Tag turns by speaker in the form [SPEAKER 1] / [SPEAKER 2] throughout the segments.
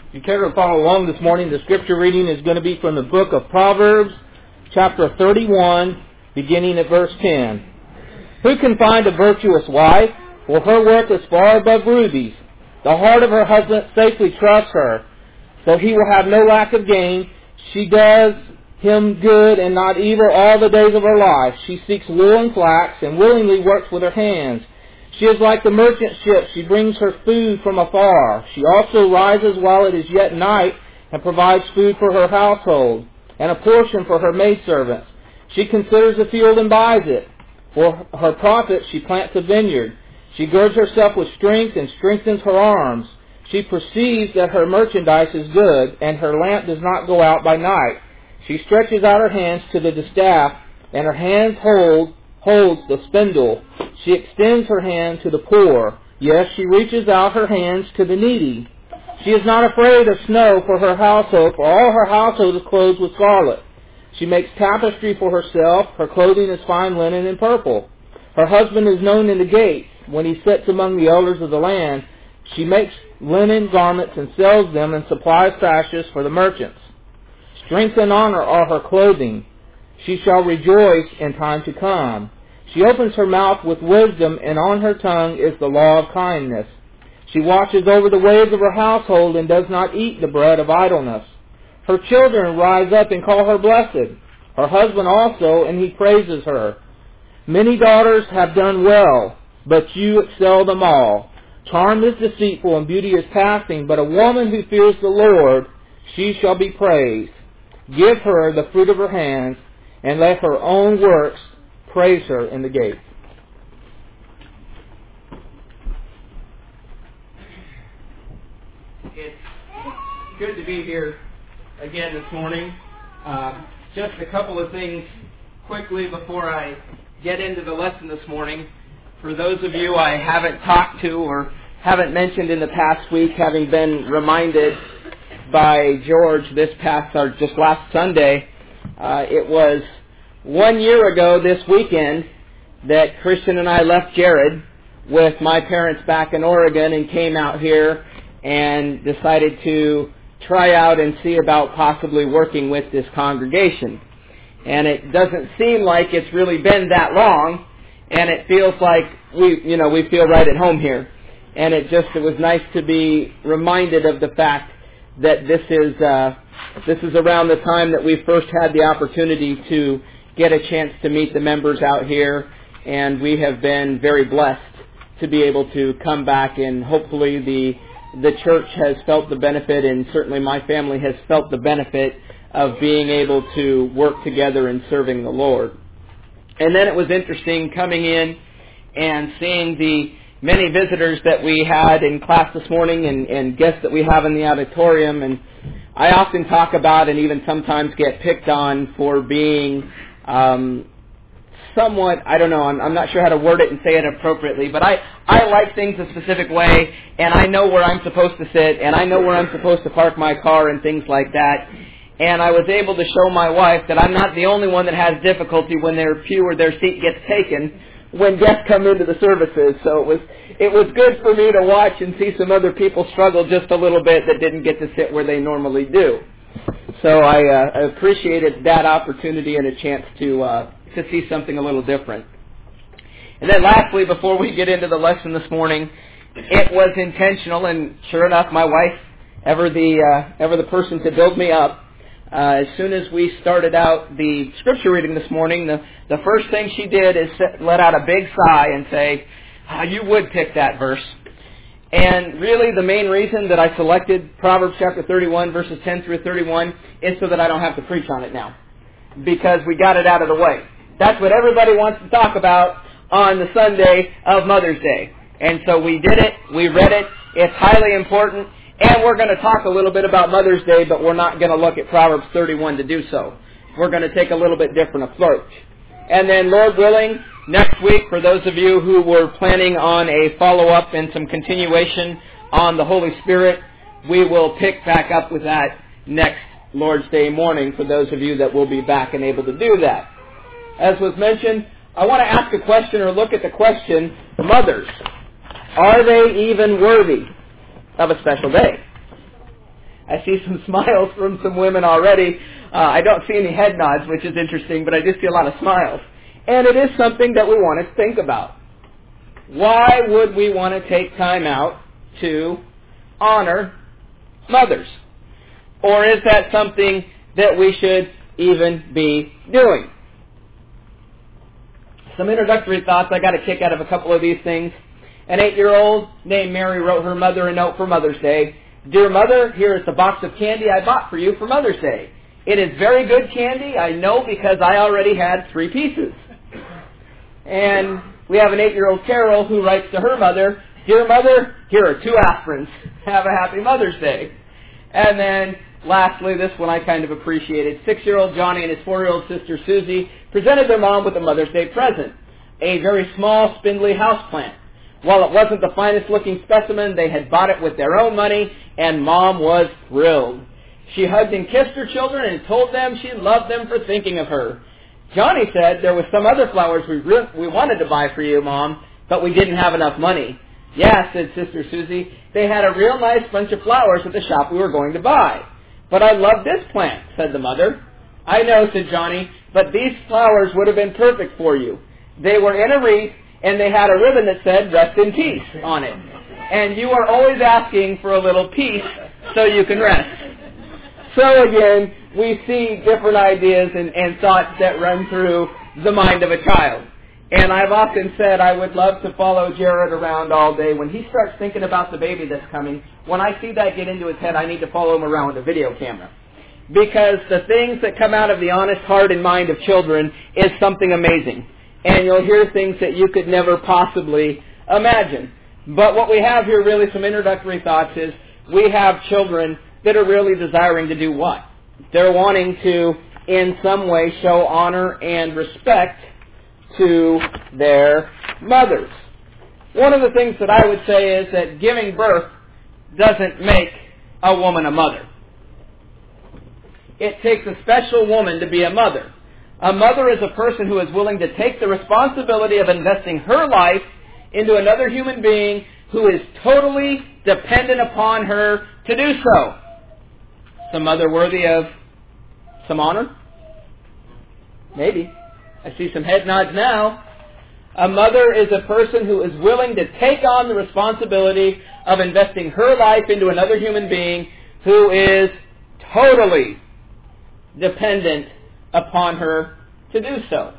[SPEAKER 1] If you care to follow along this morning, the scripture reading is going to be from the book of Proverbs, chapter 31, beginning at verse 10. Who can find a virtuous wife? For her worth is far above rubies. The heart of her husband safely trusts her, so he will have no lack of gain. She does him good and not evil all the days of her life. She seeks wool and flax and willingly works with her hands. She is like the merchant ship. She brings her food from afar. She also rises while it is yet night and provides food for her household and a portion for her maidservants. She considers a field and buys it. For her profit she plants a vineyard. She girds herself with strength and strengthens her arms. She perceives that her merchandise is good, and her lamp does not go out by night. She stretches out her hands to the distaff, and her hands holds the spindle. She extends her hand to the poor. Yes, she reaches out her hands to the needy. She is not afraid of snow for her household, for all her household is clothed with scarlet. She makes tapestry for herself. Her clothing is fine linen and purple. Her husband is known in the gates. When he sits among the elders of the land, she makes linen garments and sells them and supplies sashes for the merchants. Strength and honor are her clothing. She shall rejoice in time to come. She opens her mouth with wisdom, and on her tongue is the law of kindness. She watches over the ways of her household and does not eat the bread of idleness. Her children rise up and call her blessed. Her husband also, and he praises her. Many daughters have done well, but you excel them all. Charm is deceitful and beauty is passing, but a woman who fears the Lord, she shall be praised. Give her the fruit of her hands, and let her own works praise her in the gate. It's good to be here again this morning. Just a couple of things quickly before I get into the lesson this morning. For those of you I haven't talked to or haven't mentioned in the past week, having been reminded by George just last Sunday, it was 1 year ago this weekend that Christian and I left Jared with my parents back in Oregon and came out here and decided to try out and see about possibly working with this congregation. And it doesn't seem like it's really been that long, and it feels like we feel right at home here. And it was nice to be reminded of the fact that this is around the time that we first had the opportunity to get a chance to meet the members out here, and we have been very blessed to be able to come back, and hopefully the church has felt the benefit, and certainly my family has felt the benefit of being able to work together in serving the Lord. And then it was interesting coming in and seeing the many visitors that we had in class this morning and guests that we have in the auditorium. And I often talk about and even sometimes get picked on for being somewhat, I'm not sure how to word it and say it appropriately, but I like things a specific way, and I know where I'm supposed to sit, and I know where I'm supposed to park my car and things like that. And I was able to show my wife that I'm not the only one that has difficulty when their pew or their seat gets taken when guests come into the services. So it was good for me to watch and see some other people struggle just a little bit that didn't get to sit where they normally do. So I appreciated that opportunity and a chance to see something a little different. And then lastly, before we get into the lesson this morning, it was intentional, and sure enough, my wife, ever the person to build me up, as soon as we started out the scripture reading this morning, the first thing she did is let out a big sigh and say, you would pick that verse. And really the main reason that I selected Proverbs chapter 31, verses 10 through 31, is so that I don't have to preach on it now, because we got it out of the way. That's what everybody wants to talk about on the Sunday of Mother's Day. And so we did it, we read it, it's highly important. And we're going to talk a little bit about Mother's Day, but we're not going to look at Proverbs 31 to do so. We're going to take a little bit different approach. And then, Lord willing, next week, for those of you who were planning on a follow-up and some continuation on the Holy Spirit, we will pick back up with that next Lord's Day morning for those of you that will be back and able to do that. As was mentioned, I want to ask a question or look at the question, mothers, are they even worthy of a special day?
[SPEAKER 2] I see some smiles from some women already. I don't see any head nods, which is interesting, but I do see a lot of smiles. And it is something that we want to think about. Why would we want to take time out to honor mothers? Or is that something that we should even be doing? Some introductory thoughts. I got a kick out of a couple of these things. An 8-year-old named Mary wrote her mother a note for Mother's Day. Dear Mother, here is the box of candy I bought for you for Mother's Day. It is very good candy, I know, because I already had 3 pieces. And we have an 8-year-old Carol who writes to her mother, Dear Mother, here are 2 aspirins. Have a happy Mother's Day. And then, lastly, this one I kind of appreciated. 6-year-old Johnny and his 4-year-old sister Susie presented their mom with a Mother's Day present, a very small, spindly houseplant. While it wasn't the finest looking specimen, they had bought it with their own money, and Mom was thrilled. She hugged and kissed her children and told them she loved them for thinking of her. Johnny said there were some other flowers we wanted to buy for you, Mom, but we didn't have enough money. Yeah, said Sister Susie, they had a real nice bunch of flowers at the shop we were going to buy. But I love this plant, said the mother. I know, said Johnny, but these flowers would have been perfect for you. They were in a wreath, and they had a ribbon that said, Rest in Peace, on it. And you are always asking for a little peace so you can rest. So again, we see different ideas and thoughts that run through the mind of a child. And I've often said I would love to follow Jared around all day. When he starts thinking about the baby that's coming, when I see that get into his head, I need to follow him around with a video camera. Because the things that come out of the honest heart and mind of children is something amazing. And you'll hear things that you could never possibly imagine. But what we have here, really some introductory thoughts, is we have children that are really desiring to do what? They're wanting to, in some way, show honor and respect to their mothers. One of the things that I would say is that giving birth doesn't make a woman a mother. It takes a special woman to be a mother. A mother is a person who is willing to take the responsibility of investing her life into another human being who is totally dependent upon her to do so. Is a mother worthy of some honor? Maybe. I see some head nods now. A mother is a person who is willing to take on the responsibility of investing her life into another human being who is totally dependent upon her to do so.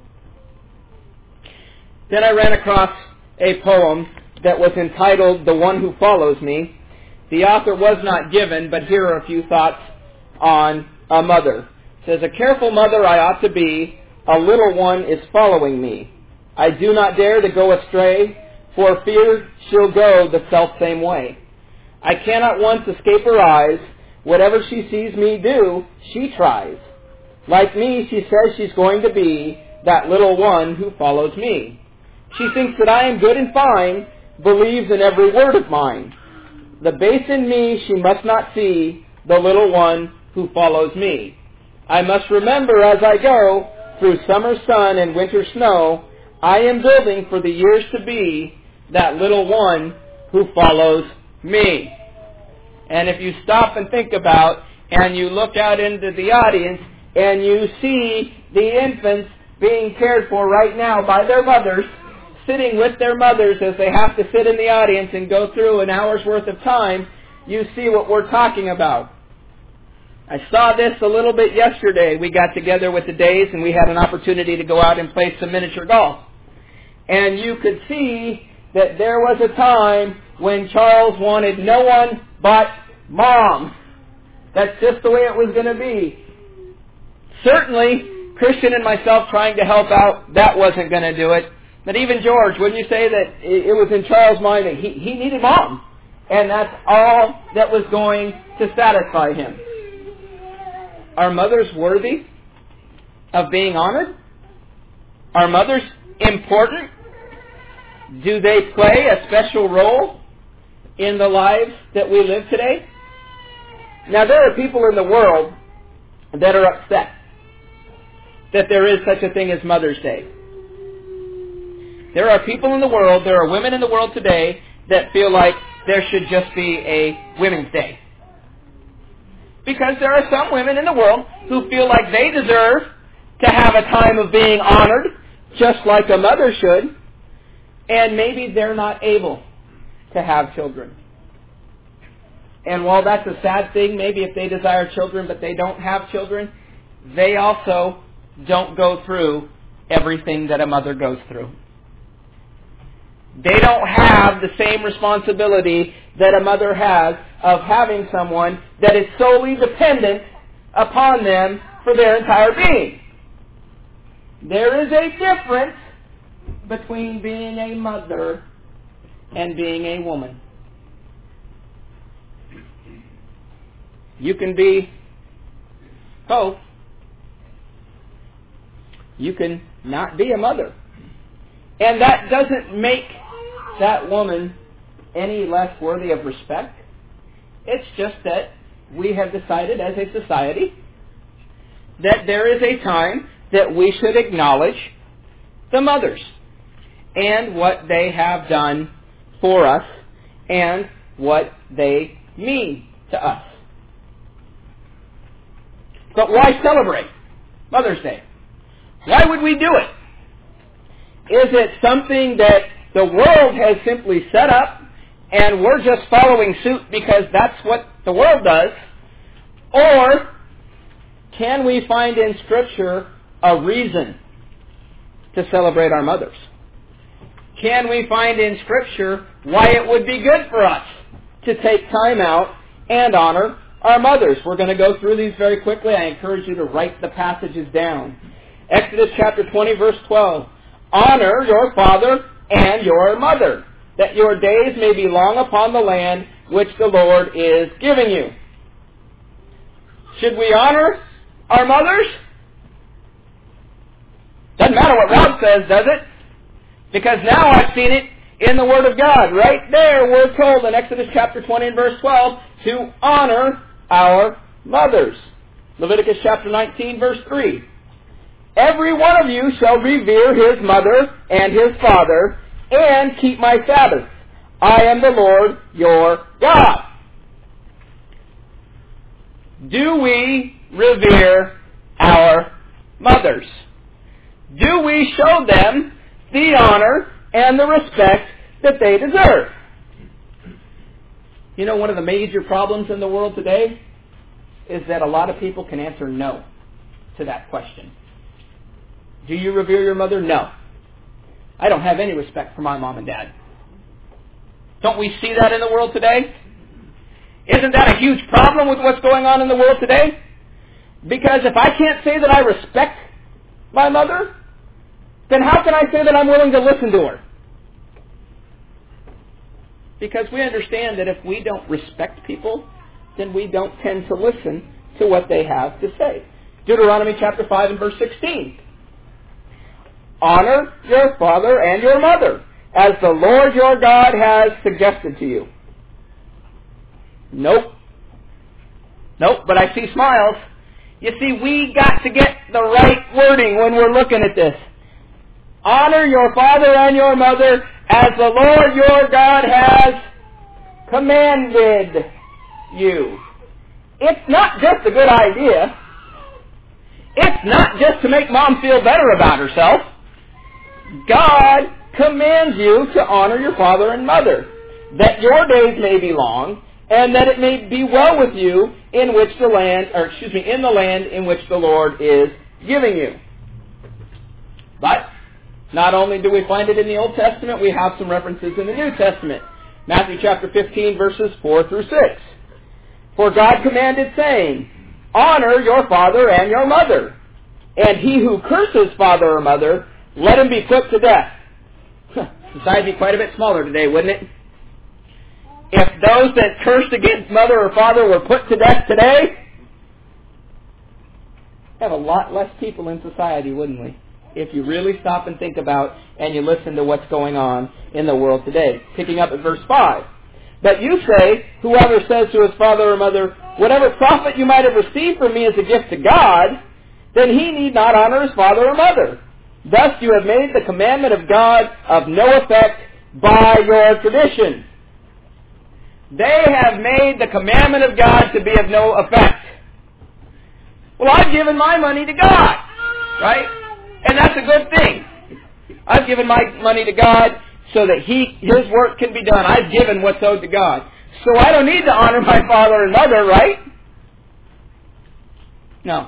[SPEAKER 2] Then I ran across a poem that was entitled The One Who Follows Me. The author was not given, but here are a few thoughts on a mother. It says, a careful mother I ought to be, a little one is following me. I do not dare to go astray, for fear she'll go the self-same way. I cannot once escape her eyes, whatever she sees me do, she tries. Like me, she says she's going to be that little one who follows me. She thinks that I am good and fine, believes in every word of mine. The base in me she must not see, the little one who follows me. I must remember as I go, through summer sun and winter snow, I am building for the years to be that little one who follows me. And if you stop and think about, and you look out into the audience, and you see the infants being cared for right now by their mothers, sitting with their mothers as they have to sit in the audience and go through an hour's worth of time, you see what we're talking about. I saw this a little bit yesterday. We got together with the Days and we had an opportunity to go out and play some miniature golf. And you could see that there was a time when Charles wanted no one but Mom. That's just the way it was going to be. Certainly, Christian and myself trying to help out, that wasn't going to do it. But even George, wouldn't you say that it was in Charles' mind that he needed Mom? And that's all that was going to satisfy him. Are mothers worthy of being honored? Are mothers important? Do they play a special role in the lives that we live today? Now, there are people in the world that are upset that there is such a thing as Mother's Day. There are people in the world, there are women in the world today that feel like there should just be a Women's Day. Because there are some women in the world who feel like they deserve to have a time of being honored, just like a mother should, and maybe they're not able to have children. And while that's a sad thing, maybe if they desire children but they don't have children, they also don't go through everything that a mother goes through. They don't have the same responsibility that a mother has of having someone that is solely dependent upon them for their entire being. There is a difference between being a mother and being a woman. You can be both. You can not be a mother. And that doesn't make that woman any less worthy of respect. It's just that we have decided as a society that there is a time that we should acknowledge the mothers and what they have done for us and what they mean to us. But why celebrate Mother's Day? Why would we do it? Is it something that the world has simply set up and we're just following suit because that's what the world does? Or can we find in Scripture a reason to celebrate our mothers? Can we find in Scripture why it would be good for us to take time out and honor our mothers? We're going to go through these very quickly. I encourage you to write the passages down. Exodus chapter 20, verse 12. Honor your father and your mother, that your days may be long upon the land which the Lord is giving you. Should we honor our mothers? Doesn't matter what Rob says, does it? Because now I've seen it in the Word of God. Right there we're told in Exodus chapter 20 and verse 12 to honor our mothers. Leviticus chapter 19, verse 3. Every one of you shall revere his mother and his father, and keep my Sabbaths. I am the Lord your God. Do we revere our mothers? Do we show them the honor and the respect that they deserve? You know, one of the major problems in the world today is that a lot of people can answer no to that question. Do you revere your mother? No. I don't have any respect for my mom and dad. Don't we see that in the world today? Isn't that a huge problem with what's going on in the world today? Because if I can't say that I respect my mother, then how can I say that I'm willing to listen to her? Because we understand that if we don't respect people, then we don't tend to listen to what they have to say. Deuteronomy chapter 5 and verse 16. Honor your father and your mother, as the Lord your God has suggested to you. Nope, but I see smiles. You see, we got to get the right wording when we're looking at this. Honor your father and your mother as the Lord your God has commanded you. It's not just a good idea. It's not just to make mom feel better about herself. God commands you to honor your father and mother, that your days may be long, and that it may be well with you in the land in which the Lord is giving you. But not only do we find it in the Old Testament, we have some references in the New Testament. Matthew chapter 15, verses 4 through 6. For God commanded, saying, honor your father and your mother, and he who curses father or mother, let him be put to death. Society would be quite a bit smaller today, wouldn't it? If those that cursed against mother or father were put to death today, have a lot less people in society, wouldn't we? If you really stop and think about and you listen to what's going on in the world today. Picking up at verse 5. But you say, whoever says to his father or mother, whatever profit you might have received from me as a gift to God, then he need not honor his father or mother. Thus you have made the commandment of God of no effect by your tradition. They have made the commandment of God to be of no effect. Well, I've given my money to God, right? And that's a good thing. I've given my money to God so that His work can be done. I've given what's owed to God. So I don't need to honor my father and mother, right? No.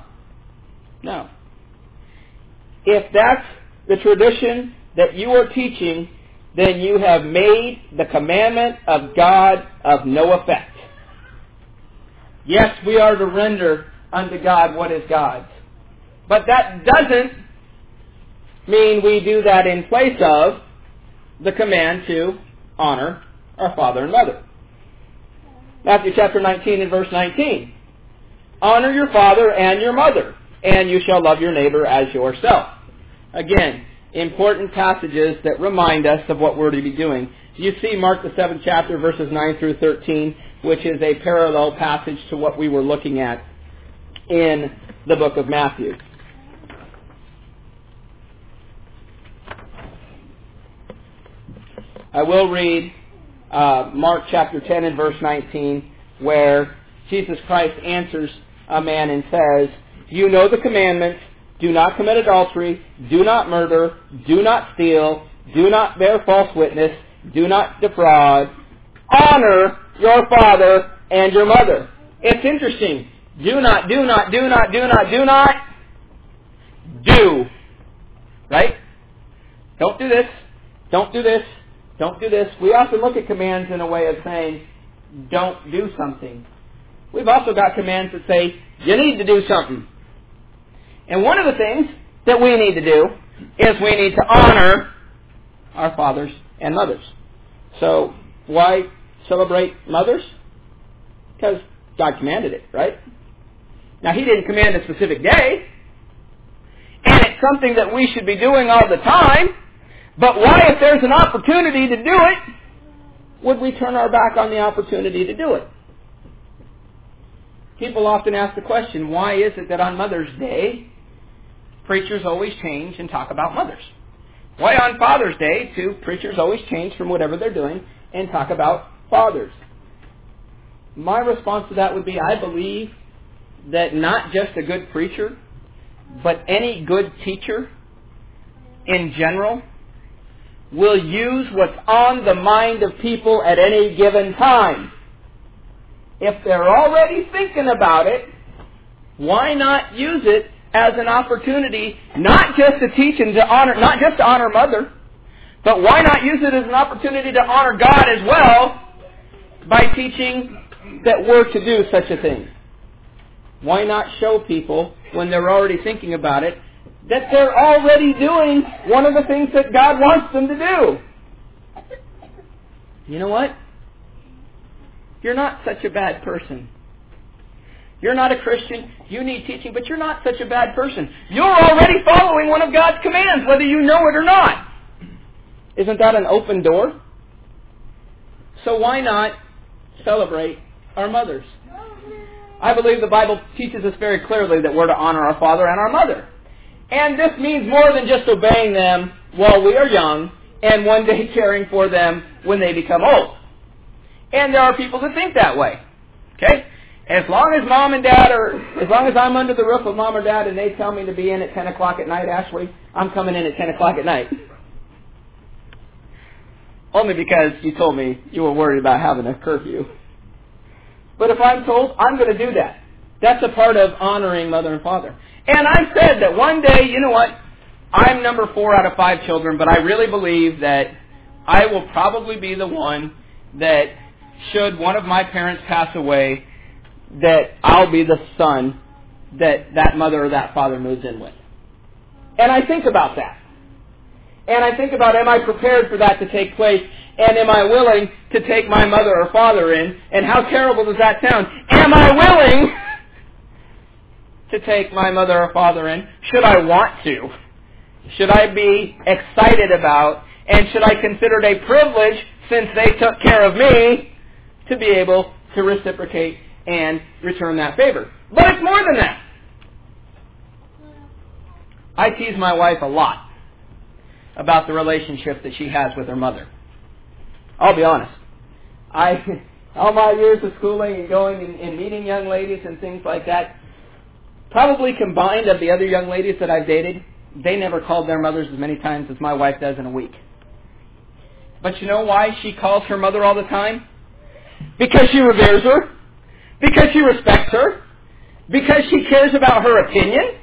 [SPEAKER 2] If that's the tradition that you are teaching, then you have made the commandment of God of no effect. Yes, we are to render unto God what is God's. But that doesn't mean we do that in place of the command to honor our father and mother. Matthew chapter 19 and verse 19. Honor your father and your mother, and you shall love your neighbor as yourself. Again, important passages that remind us of what we're to be doing. You see Mark the 7th chapter, verses 9 through 13, which is a parallel passage to what we were looking at in the book of Matthew. I will read Mark chapter 10 and verse 19, where Jesus Christ answers a man and says, you know the commandments, do not commit adultery, do not murder, do not steal, do not bear false witness, do not defraud, honor your father and your mother. It's interesting. Do. Right? Don't do this. Don't do this. Don't do this. We often look at commands in a way of saying, don't do something. We've also got commands that say, you need to do something. And one of the things that we need to do is we need to honor our fathers and mothers. So, why celebrate mothers? Because God commanded it, right? Now, He didn't command a specific day, and it's something that we should be doing all the time, but why, if there's an opportunity to do it, would we turn our back on the opportunity to do it? People often ask the question, why is it that on Mother's Day, preachers always change and talk about mothers? Why on Father's Day, too, preachers always change from whatever they're doing and talk about fathers? My response to that would be, I believe that not just a good preacher, but any good teacher in general will use what's on the mind of people at any given time. If they're already thinking about it, why not use it as an opportunity not just to teach and to honor, not just to honor Mother, but why not use it as an opportunity to honor God as well by teaching that we're to do such a thing? Why not show people, when they're already thinking about it, that they're already doing one of the things that God wants them to do? You know what? You're not such a bad person. You're not a Christian. You need teaching, but you're not such a bad person. You're already following one of God's commands, whether you know it or not. Isn't that an open door? So why not celebrate our mothers? I believe the Bible teaches us very clearly that we're to honor our father and our mother. And this means more than just obeying them while we are young and one day caring for them when they become old. And there are people that think that way. Okay? As long as Mom and Dad as long as I'm under the roof of Mom or Dad and they tell me to be in at 10 o'clock at night, Ashley, I'm coming in at 10 o'clock at night. Only because you told me you were worried about having a curfew. But if I'm told, I'm going to do that. That's a part of honoring Mother and Father. And I said that one day, you know what, I'm number 4 out of 5 children, but I really believe that I will probably be the one that, should one of my parents pass away, that I'll be the son that mother or that father moves in with. And I think about that. And I think about, am I prepared for that to take place? And am I willing to take my mother or father in? And how terrible does that sound? Am I willing to take my mother or father in? Should I want to? Should I be excited about? And should I consider it a privilege, since they took care of me, to be able to reciprocate and return that favor? But it's more than that. I tease my wife a lot about the relationship that she has with her mother. I'll be honest. All my years of schooling and going and meeting young ladies and things like that, Probably combined of the other young ladies that I've dated, they never called their mothers as many times as my wife does in a week. But you know why she calls her mother all the time? Because she reveres her. Because she respects her. Because she cares about her opinion.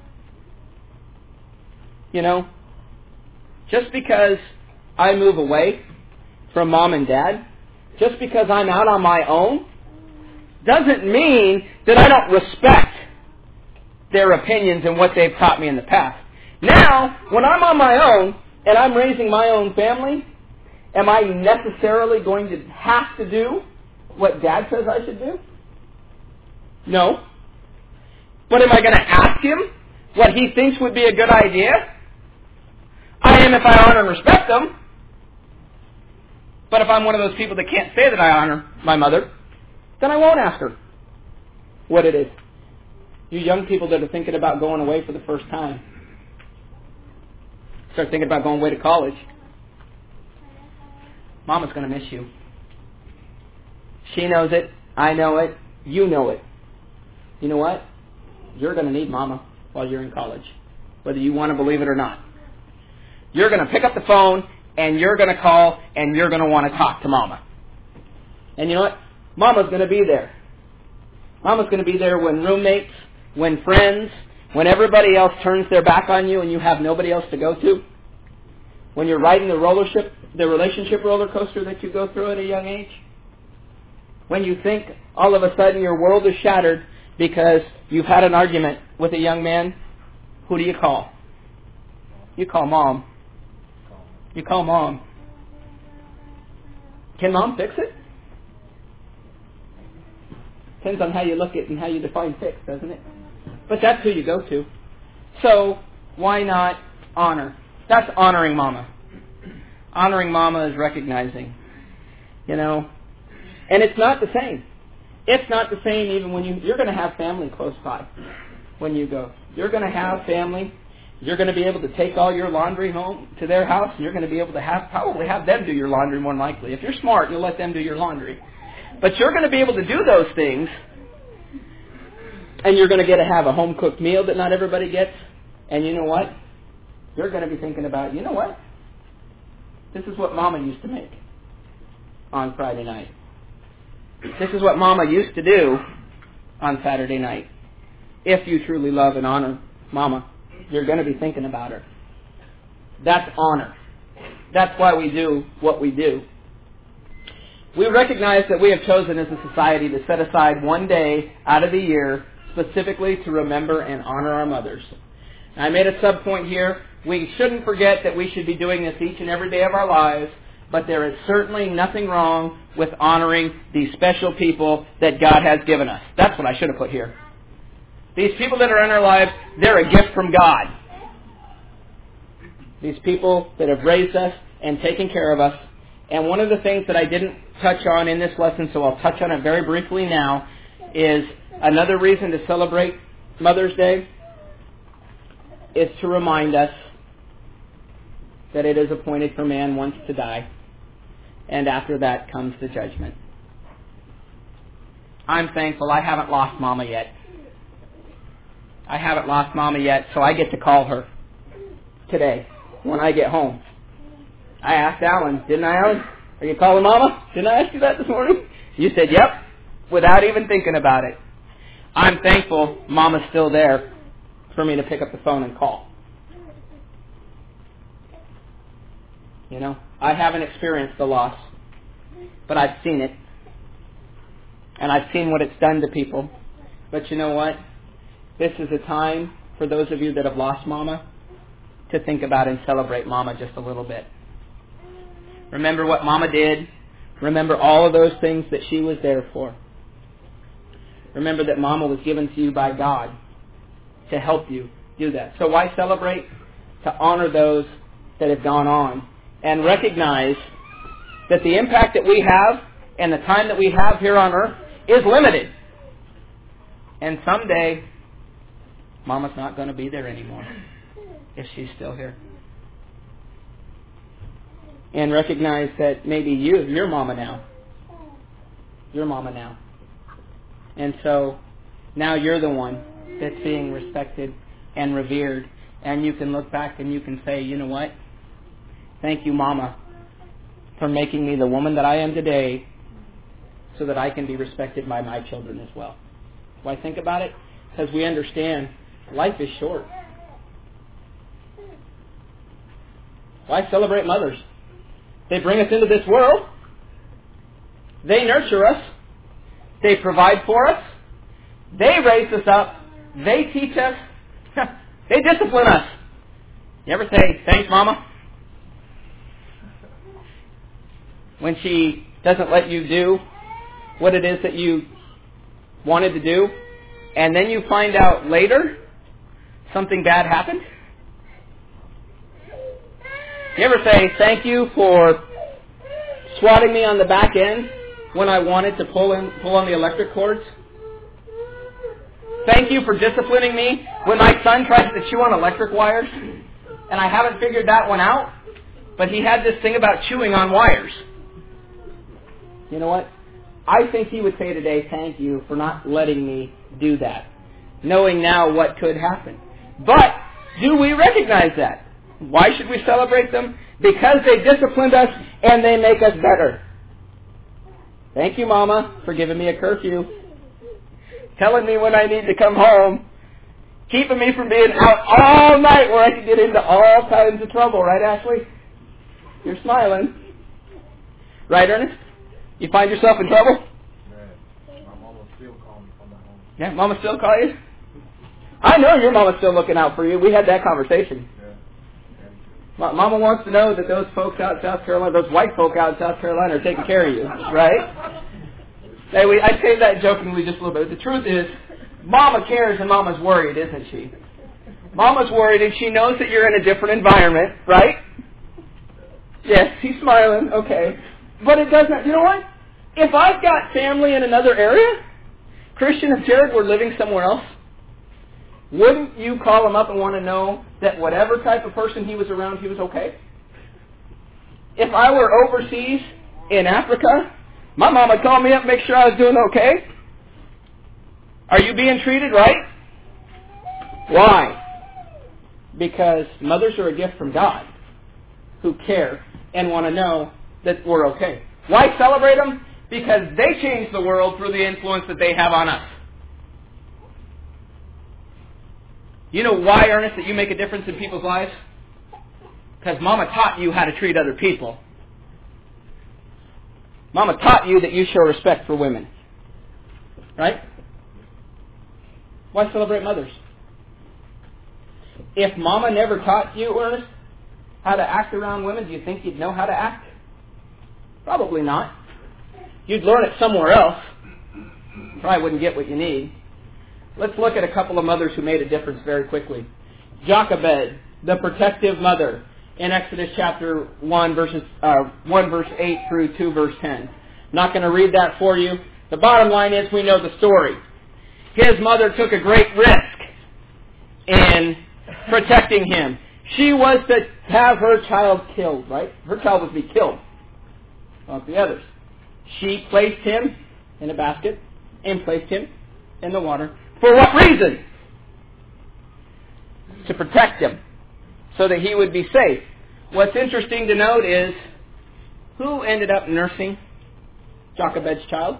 [SPEAKER 2] You know, just because I move away from mom and dad, just because I'm out on my own, doesn't mean that I don't respect their opinions and what they've taught me in the past. Now, when I'm on my own and I'm raising my own family, am I necessarily going to have to do what Dad says I should do? No. But am I going to ask him what he thinks would be a good idea? I am if I honor and respect him. But if I'm one of those people that can't say that I honor my mother, then I won't ask her what it is. You young people that are thinking about going away for the first time, start thinking about going away to college. Mama's going to miss you. She knows it. I know it. You know it. You know what? You're going to need Mama while you're in college, whether you want to believe it or not. You're going to pick up the phone, and you're going to call, and you're going to want to talk to Mama. And you know what? Mama's going to be there. Mama's going to be there when roommates, when friends, when everybody else turns their back on you and you have nobody else to go to. When you're riding the relationship roller coaster that you go through at a young age. When you think all of a sudden your world is shattered because you've had an argument with a young man, who do you call? You call Mom. You call Mom. Can Mom fix it? Depends on how you look at it and how you define fix, doesn't it? But that's who you go to. So, why not honor? That's honoring Mama. Honoring Mama is recognizing, you know. And it's not the same. It's not the same even when you're going to have family close by when you go. You're going to have family. You're going to be able to take all your laundry home to their house, and you're going to be able to probably have them do your laundry more than likely. If you're smart, you'll let them do your laundry. But you're going to be able to do those things, and you're going to get to have a home-cooked meal that not everybody gets. And you know what? You're going to be thinking about, you know what? This is what Mama used to make on Friday night. This is what Mama used to do on Saturday night. If you truly love and honor Mama, you're going to be thinking about her. That's honor. That's why we do what we do. We recognize that we have chosen as a society to set aside one day out of the year specifically to remember and honor our mothers. I made a sub-point here. We shouldn't forget that we should be doing this each and every day of our lives, but there is certainly nothing wrong with honoring these special people that God has given us. That's what I should have put here. These people that are in our lives, they're a gift from God. These people that have raised us and taken care of us. And one of the things that I didn't touch on in this lesson, so I'll touch on it very briefly now, is another reason to celebrate Mother's Day is to remind us that it is appointed for man once to die, and after that comes the judgment. I'm thankful I haven't lost Mama yet. I haven't lost Mama yet, so I get to call her today when I get home. I asked Alan, didn't I, Alan? Are you calling Mama? Didn't I ask you that this morning? You said, yep, without even thinking about it. I'm thankful Mama's still there for me to pick up the phone and call. You know, I haven't experienced the loss, but I've seen it. And I've seen what it's done to people. But you know what? This is a time for those of you that have lost Mama to think about and celebrate Mama just a little bit. Remember what Mama did. Remember all of those things that she was there for. Remember that Mama was given to you by God to help you do that. So why celebrate? To honor those that have gone on and recognize that the impact that we have and the time that we have here on earth is limited. And someday, Mama's not going to be there anymore if she's still here. And recognize that maybe you're Mama now. You're Mama now. And so now you're the one that's being respected and revered. And you can look back and you can say, you know what? Thank you, Mama, for making me the woman that I am today so that I can be respected by my children as well. Why think about it? Because we understand life is short. Why celebrate mothers? They bring us into this world. They nurture us. They provide for us. They raise us up. They teach us. They discipline us. You ever say, thanks, Mama? When she doesn't let you do what it is that you wanted to do, and then you find out later something bad happened? You ever say, thank you for swatting me on the back end when I wanted to pull on the electric cords? Thank you for disciplining me when my son tries to chew on electric wires, and I haven't figured that one out, but he had this thing about chewing on wires. You know what? I think he would say today, thank you for not letting me do that, knowing now what could happen. But do we recognize that? Why should we celebrate them? Because they disciplined us and they make us better. Thank you, Mama, for giving me a curfew, telling me when I need to come home, keeping me from being out all night where I could get into all kinds of trouble. Right, Ashley? You're smiling. Right, Ernest? You find yourself in trouble?
[SPEAKER 3] Yeah. My mama still calls me from my home.
[SPEAKER 2] Yeah, Mama still call you? I know your mama's still looking out for you. We had that conversation.
[SPEAKER 3] Yeah.
[SPEAKER 2] Mama wants to know that those folks out in South Carolina, those white folk out in South Carolina are taking care of you, right? Hey, I say that jokingly just a little bit. But the truth is, Mama cares and Mama's worried, isn't she? Mama's worried and she knows that you're in a different environment, right? Yes, he's smiling, okay. But it doesn't, you know what? If I've got family in another area, Christian, if Jared were living somewhere else, wouldn't you call him up and want to know that whatever type of person he was around, he was okay? If I were overseas in Africa, my mom would call me up and make sure I was doing okay. Are you being treated right? Why? Because mothers are a gift from God who care and want to know that we're okay. Why celebrate them? Because they change the world through the influence that they have on us. You know why, Ernest, that you make a difference in people's lives? Because Mama taught you how to treat other people. Mama taught you that you show respect for women. Right? Why celebrate mothers? If Mama never taught you, Ernest, how to act around women, do you think you'd know how to act? Probably not. You'd learn it somewhere else. Probably wouldn't get what you need. Let's look at a couple of mothers who made a difference very quickly. Jochebed, the protective mother, in Exodus chapter 1 verse 8 through 2 verse 10. Not going to read that for you. The bottom line is we know the story. His mother took a great risk in protecting him. She was to have her child killed, right? Her child was to be killed, not the others. She placed him in a basket and placed him in the water. For what reason? To protect him, so that he would be safe. What's interesting to note is, who ended up nursing Jochebed's child?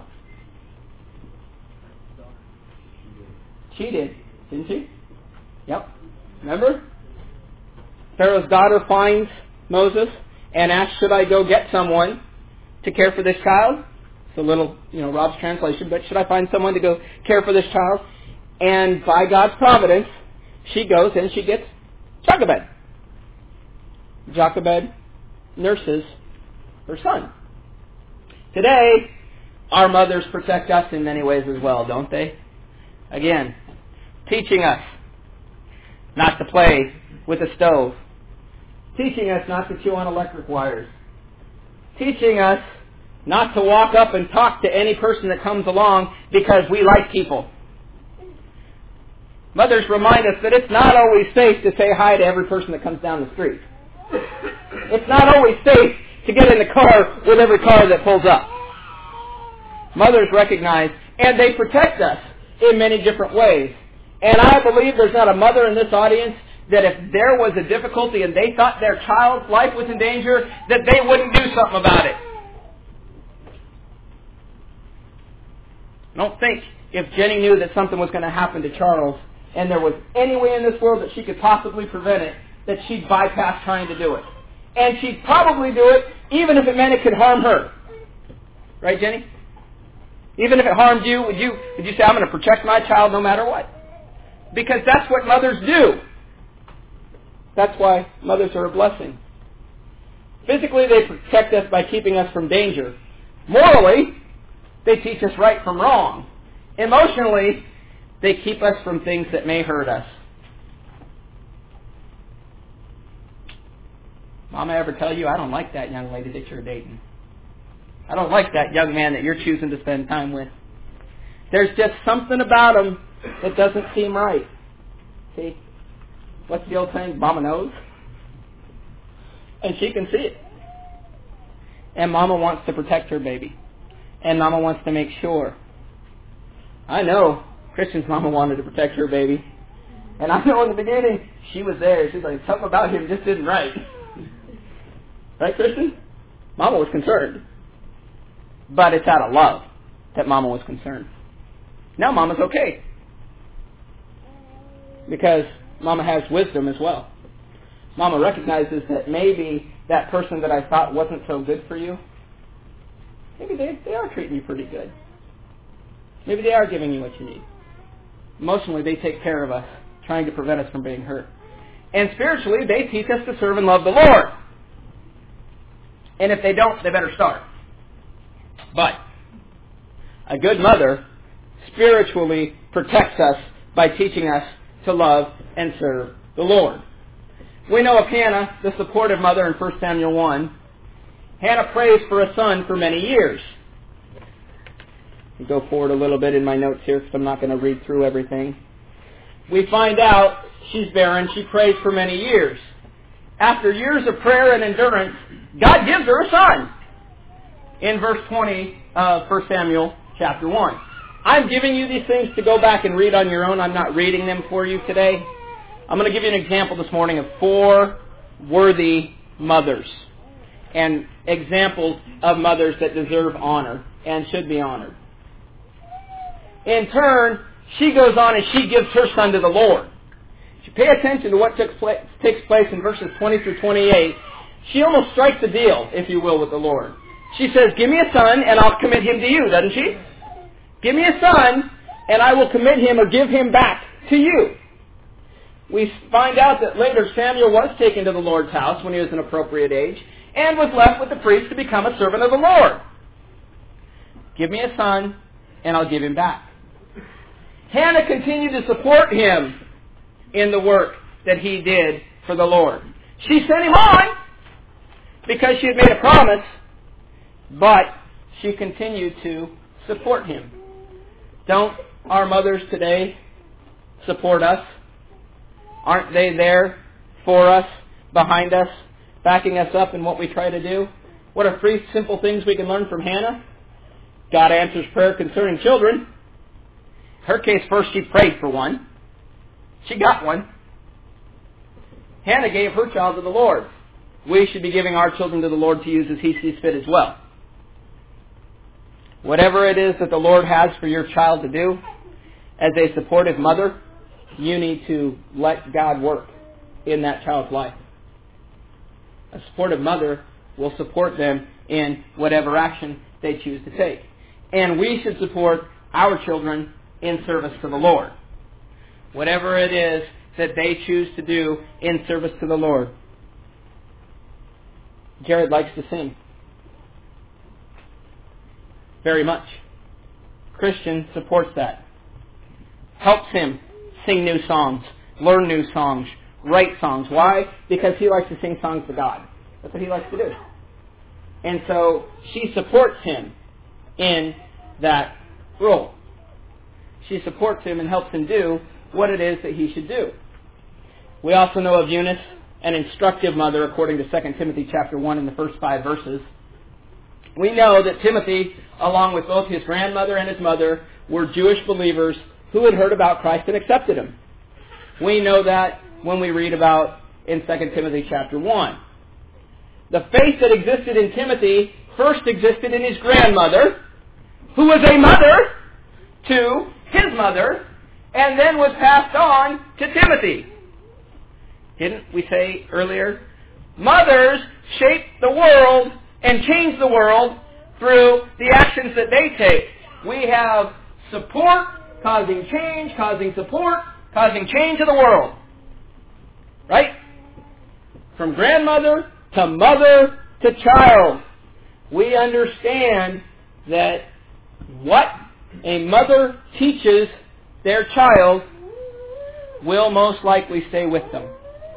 [SPEAKER 2] She did, didn't she? Yep. Remember? Pharaoh's daughter finds Moses and asks, should I go get someone to care for this child? It's a little, Rob's translation, but should I find someone to go care for this child? And by God's providence, she goes and she gets Jochebed. Jochebed nurses her son. Today, our mothers protect us in many ways as well, don't they? Again, teaching us not to play with a stove. Teaching us not to chew on electric wires. Teaching us not to walk up and talk to any person that comes along because we like people. Mothers remind us that it's not always safe to say hi to every person that comes down the street. It's not always safe to get in the car with every car that pulls up. Mothers recognize, and they protect us in many different ways. And I believe there's not a mother in this audience that if there was a difficulty and they thought their child's life was in danger, that they wouldn't do something about it. I don't think if Jenny knew that something was going to happen to Charles and there was any way in this world that she could possibly prevent it, that she'd bypass trying to do it. And she'd probably do it even if it meant it could harm her. Right, Jenny? Even if it harmed you, would you say, I'm going to protect my child no matter what? Because that's what mothers do. That's why mothers are a blessing. Physically, they protect us by keeping us from danger. Morally, they teach us right from wrong. Emotionally, they keep us from things that may hurt us. Mama ever tell you, I don't like that young lady that you're dating? I don't like that young man that you're choosing to spend time with. There's just something about him that doesn't seem right. See? What's the old saying? Mama knows. And she can see it. And Mama wants to protect her baby. And Mama wants to make sure. I know Christian's Mama wanted to protect her baby. And I know in the beginning, she was there. She's like, something about him just isn't right. Right, Christian? Mama was concerned. But it's out of love that Mama was concerned. Now Mama's okay. Because Mama has wisdom as well. Mama recognizes that maybe that person that I thought wasn't so good for you, maybe they are treating you pretty good. Maybe they are giving you what you need. Emotionally, they take care of us, trying to prevent us from being hurt. And spiritually, they teach us to serve and love the Lord. And if they don't, they better start. But a good mother spiritually protects us by teaching us to love and serve the Lord. We know of Hannah, the supportive mother in 1 Samuel 1. Hannah prays for a son for many years. I'll go forward a little bit in my notes here because I'm not going to read through everything. We find out she's barren. She prays for many years. After years of prayer and endurance, God gives her a son. In verse 20 of 1 Samuel chapter 1. I'm giving you these things to go back and read on your own. I'm not reading them for you today. I'm going to give you an example this morning of 4 worthy mothers and examples of mothers that deserve honor and should be honored. In turn, she goes on and she gives her son to the Lord. If you pay attention to what takes place in verses 20 through 28, she almost strikes a deal, if you will, with the Lord. She says, give me a son and I'll commit him to you, doesn't she? Give me a son and I will commit him or give him back to you. We find out that later Samuel was taken to the Lord's house when he was an appropriate age and was left with the priest to become a servant of the Lord. Give me a son and I'll give him back. Hannah continued to support him in the work that he did for the Lord. She sent him on because she had made a promise, but she continued to support him. Don't our mothers today support us? Aren't they there for us, behind us, backing us up in what we try to do? What are 3 simple things we can learn from Hannah? God answers prayer concerning children. In her case, first she prayed for one. She got one. Hannah gave her child to the Lord. We should be giving our children to the Lord to use as He sees fit as well. Whatever it is that the Lord has for your child to do, as a supportive mother, you need to let God work in that child's life. A supportive mother will support them in whatever action they choose to take. And we should support our children in service to the Lord. Whatever it is that they choose to do in service to the Lord. Jared likes to sing. Very much. Christian supports that. Helps him sing new songs, learn new songs, write songs. Why? Because he likes to sing songs to God. That's what he likes to do. And so she supports him in that role. She supports him and helps him do what it is that he should do. We also know of Eunice, an instructive mother, according to 2 Timothy chapter 1 in the first 5 verses. We know that Timothy, along with both his grandmother and his mother, were Jewish believers who had heard about Christ and accepted Him. We know that when we read about in 2 Timothy chapter 1. The faith that existed in Timothy first existed in his grandmother, who was a mother to his mother, and then was passed on to Timothy. Didn't we say earlier? Mothers shape the world and change the world through the actions that they take. We have support causing change, causing support, causing change of the world. Right? From grandmother to mother to child. We understand that what a mother teaches their child will most likely stay with them.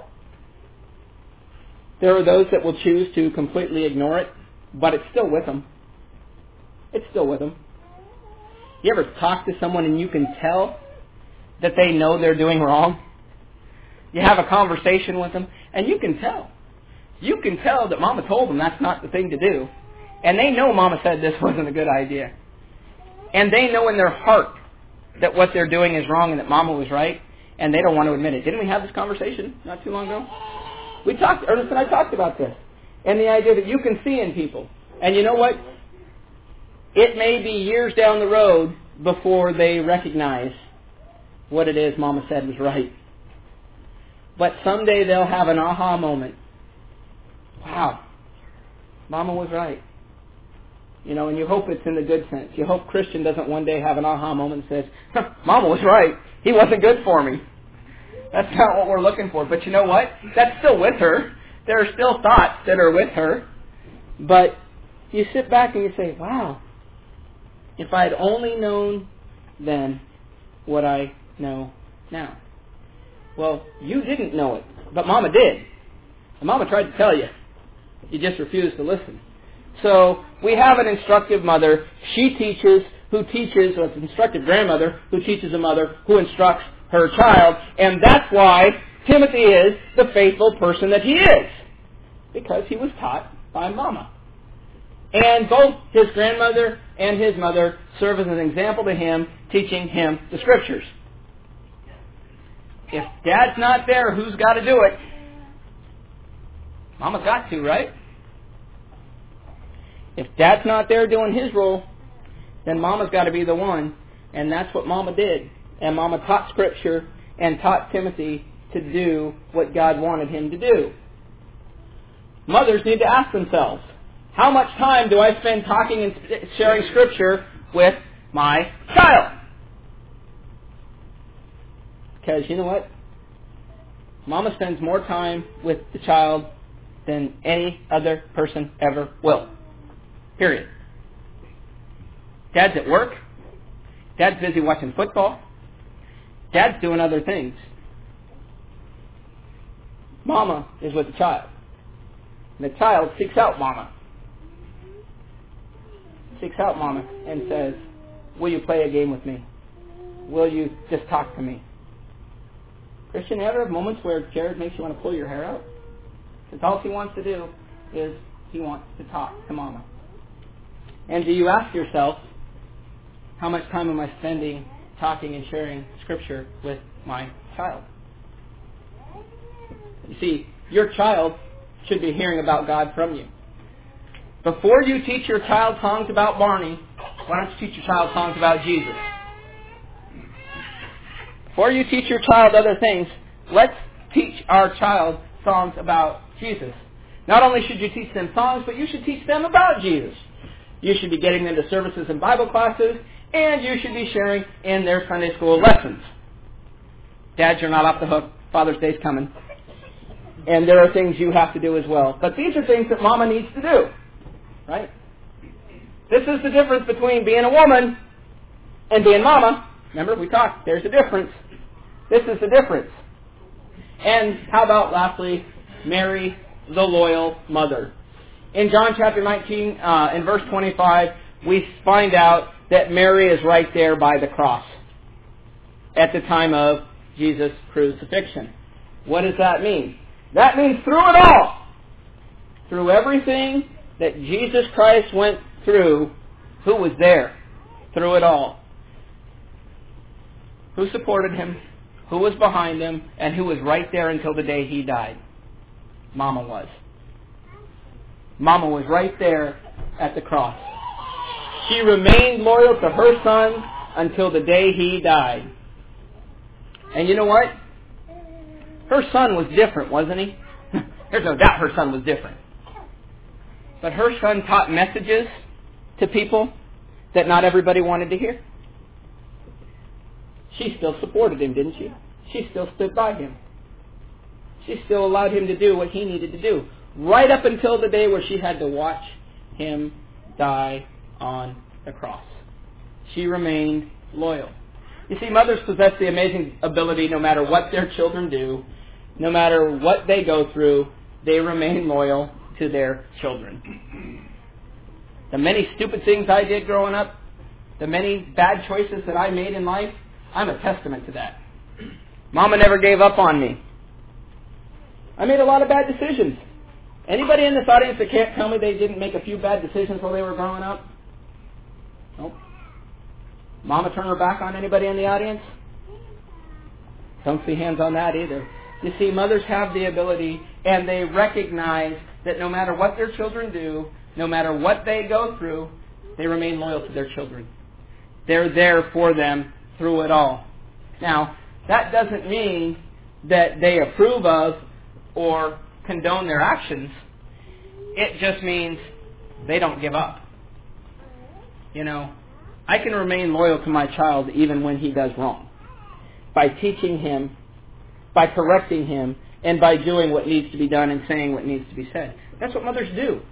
[SPEAKER 2] There are those that will choose to completely ignore it, but it's still with them. It's still with them. You ever talk to someone and you can tell that they know they're doing wrong? You have a conversation with them and you can tell. You can tell that Mama told them that's not the thing to do. And they know Mama said this wasn't a good idea. And they know in their heart that what they're doing is wrong and that Mama was right. And they don't want to admit it. Didn't we have this conversation not too long ago? Ernest and I talked about this. And the idea that you can see in people. And you know what? It may be years down the road before they recognize what it is Mama said was right. But someday they'll have an aha moment. Wow, Mama was right. You know, and you hope it's in the good sense. You hope Christian doesn't one day have an aha moment and says, Mama was right. He wasn't good for me. That's not what we're looking for. But you know what? That's still with her. There are still thoughts that are with her. But you sit back and you say, wow, if I had only known then what I know now. Well, you didn't know it, but Mama did. And Mama tried to tell you. You just refused to listen. So we have an instructive mother. She teaches, who teaches, or an instructive grandmother who teaches a mother who instructs her child. And that's why Timothy is the faithful person that he is. Because he was taught by Mama. And both his grandmother and his mother serve as an example to him, teaching him the Scriptures. If Dad's not there, who's got to do it? Mama's got to, right? If Dad's not there doing his role, then Mama's got to be the one. And that's what Mama did. And Mama taught Scripture and taught Timothy to do what God wanted him to do. Mothers need to ask themselves, how much time do I spend talking and sharing Scripture with my child? Because you know what? Mama spends more time with the child than any other person ever will. Period. Dad's at work. Dad's busy watching football. Dad's doing other things. Mama is with the child. And the child seeks out Mama. Seeks out Mama and says, will you play a game with me? Will you just talk to me? Christian, you ever have moments where Jared makes you want to pull your hair out? Because all he wants to do is he wants to talk to Mama. And do you ask yourself, how much time am I spending talking and sharing Scripture with my child? You see, your child should be hearing about God from you. Before you teach your child songs about Barney, why don't you teach your child songs about Jesus? Before you teach your child other things, let's teach our child songs about Jesus. Not only should you teach them songs, but you should teach them about Jesus. You should be getting them to services and Bible classes, and you should be sharing in their Sunday school lessons. Dads, you're not off the hook. Father's Day's coming. And there are things you have to do as well. But these are things that Mama needs to do. Right? This is the difference between being a woman and being Mama. Remember, we talked. There's a difference. This is the difference. And how about, lastly, Mary, the loyal mother? In John chapter 19, in verse 25, we find out that Mary is right there by the cross at the time of Jesus' crucifixion. What does that mean? That means through it all, through everything that Jesus Christ went through, who was there through it all? who supported him, who was behind him, and who was right there until the day he died? Mama was. Mama was right there at the cross. She remained loyal to her son until the day he died. And you know what? Her son was different, wasn't he? There's no doubt her son was different. But her son taught messages to people that not everybody wanted to hear. She still supported him, didn't she? She still stood by him. She still allowed him to do what he needed to do. Right up until the day where she had to watch him die on the cross. She remained loyal. You see, mothers possess the amazing ability, no matter what their children do, no matter what they go through, they remain loyal to their children. The many stupid things I did growing up, the many bad choices that I made in life, I'm a testament to that. Mama never gave up on me. I made a lot of bad decisions. Anybody in this audience that can't tell me they didn't make a few bad decisions while they were growing up? Nope. Mama turn her back on anybody in the audience? Don't see hands on that either. You see, mothers have the ability, and they recognize that no matter what their children do, no matter what they go through, they remain loyal to their children. They're there for them through it all. Now, that doesn't mean that they approve of or condone their actions. It just means they don't give up. You know, I can remain loyal to my child even when he does wrong. By teaching him, by correcting him, and by doing what needs to be done and saying what needs to be said. That's what mothers do.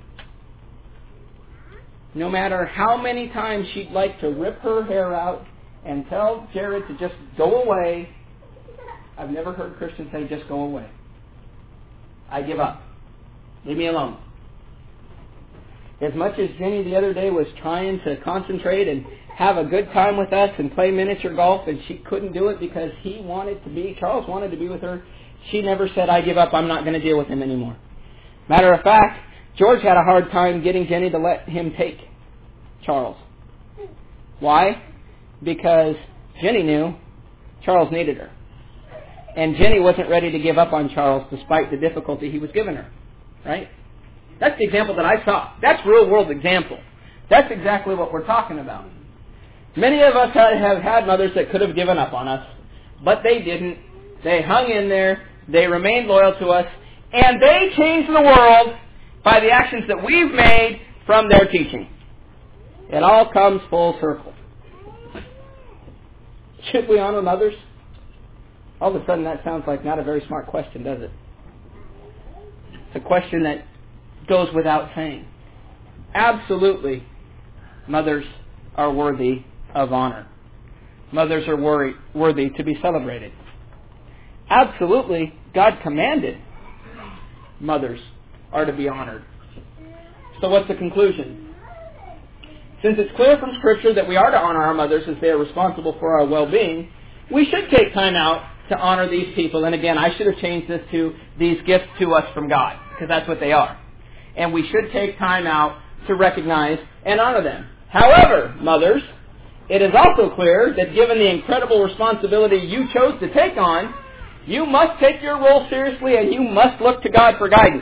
[SPEAKER 2] No matter how many times she'd like to rip her hair out and tell Jared to just go away, I've never heard Christians say, just go away. I give up. Leave me alone. As much as Jenny the other day was trying to concentrate and have a good time with us and play miniature golf, and she couldn't do it because Charles wanted to be with her, she never said, I give up, I'm not going to deal with him anymore. Matter of fact, George had a hard time getting Jenny to let him take Charles. Why? Because Jenny knew Charles needed her. And Jenny wasn't ready to give up on Charles despite the difficulty he was giving her. Right? That's the example that I saw. That's real world example. That's exactly what we're talking about. Many of us have had mothers that could have given up on us, but they didn't. They hung in there. They remained loyal to us. And they changed the world by the actions that we've made from their teaching. It all comes full circle. Should we honor mothers? All of a sudden that sounds like not a very smart question, does it? It's a question that goes without saying. Absolutely, mothers are worthy of honor. Mothers are worthy to be celebrated. Absolutely, God commanded mothers are to be honored. So what's the conclusion? Since it's clear from Scripture that we are to honor our mothers as they are responsible for our well-being, we should take time out to honor these people. And again, I should have changed this to these gifts to us from God, because that's what they are. And we should take time out to recognize and honor them. However, mothers, it is also clear that given the incredible responsibility you chose to take on, you must take your role seriously and you must look to God for guidance.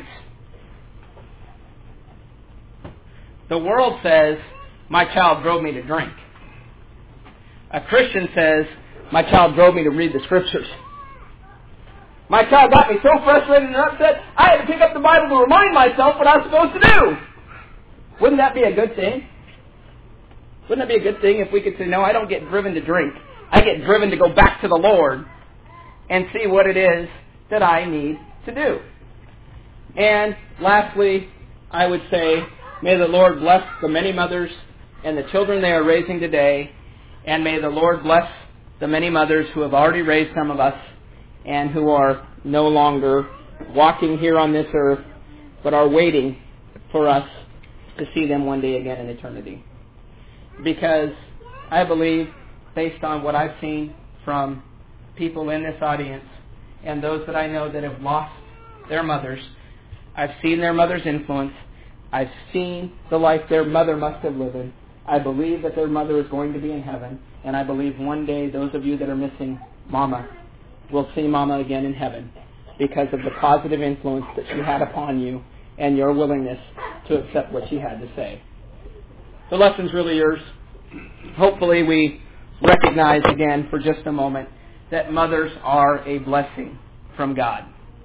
[SPEAKER 2] The world says, my child drove me to drink. A Christian says, my child drove me to read the Scriptures. My child got me so frustrated and upset, I had to pick up the Bible to remind myself what I was supposed to do. Wouldn't that be a good thing? Wouldn't that be a good thing if we could say, no, I don't get driven to drink. I get driven to go back to the Lord and see what it is that I need to do. And lastly, I would say, may the Lord bless the many mothers and the children they are raising today, and may the Lord bless the many mothers who have already raised some of us and who are no longer walking here on this earth, but are waiting for us to see them one day again in eternity. Because I believe, based on what I've seen from people in this audience and those that I know that have lost their mothers, I've seen their mother's influence. I've seen the life their mother must have lived in. I believe that their mother is going to be in heaven. And I believe one day those of you that are missing Mama will see Mama again in heaven because of the positive influence that she had upon you and your willingness to accept what she had to say. The lesson's really yours. Hopefully we recognize again for just a moment that mothers are a blessing from God,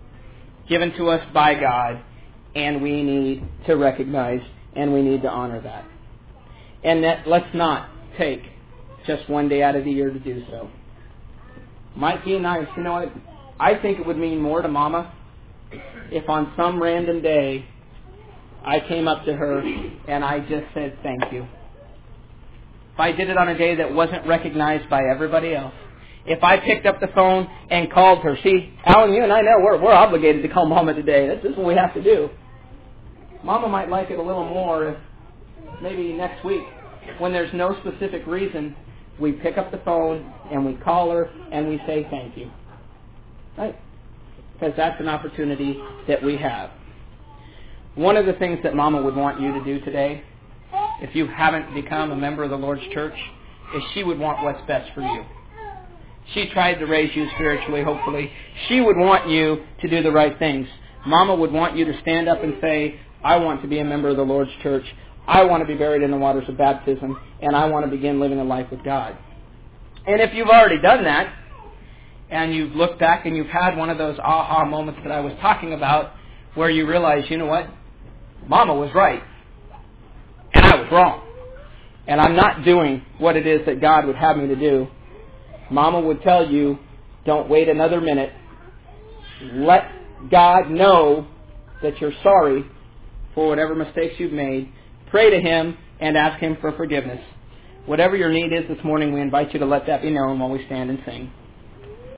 [SPEAKER 2] given to us by God, and we need to recognize and we need to honor that. And that let's not take just one day out of the year to do so. Might be nice. You know what? I think it would mean more to Mama if on some random day I came up to her and I just said thank you. If I did it on a day that wasn't recognized by everybody else. If I picked up the phone and called her. See, Alan, you and I know we're obligated to call Mama today. That's just what we have to do. Mama might like it a little more if maybe next week, when there's no specific reason, we pick up the phone and we call her and we say thank you. Right? Because that's an opportunity that we have. One of the things that Mama would want you to do today, if you haven't become a member of the Lord's church, is she would want what's best for you. She tried to raise you spiritually, hopefully. She would want you to do the right things. Mama would want you to stand up and say, I want to be a member of the Lord's church. I want to be buried in the waters of baptism, and I want to begin living a life with God. And if you've already done that, and you've looked back and you've had one of those aha moments that I was talking about, where you realize, you know what? Mama was right, and I was wrong. And I'm not doing what it is that God would have me to do. Mama would tell you, don't wait another minute. Let God know that you're sorry for whatever mistakes you've made. Pray to Him and ask Him for forgiveness. Whatever your need is this morning, we invite you to let that be known while we stand and sing.